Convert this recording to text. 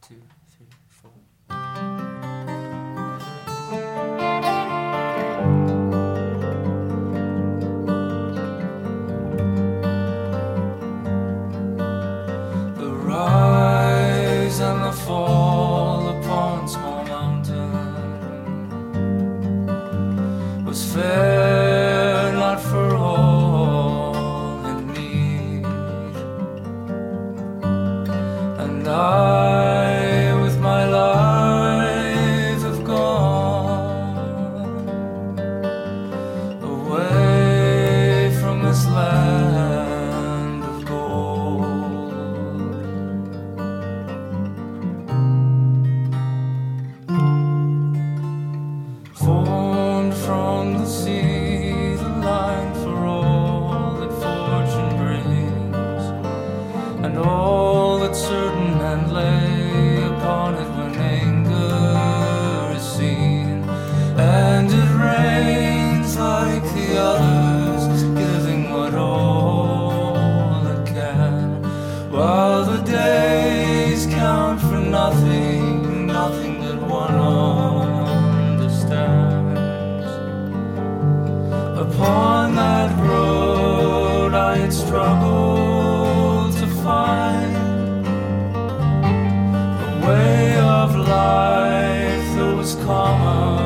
2, 3, 4. The rise and the fall upon small mountain was fair not for all in need, and I with my life have gone away from this land of gold. Formed from the sea, the line for all that fortune brings, and all that's certain and lay upon it when anger is seen. And it rains like the others, giving what all it can, while the days count for nothing, nothing that one understands. Upon that road I had struggled to find a way of life that was common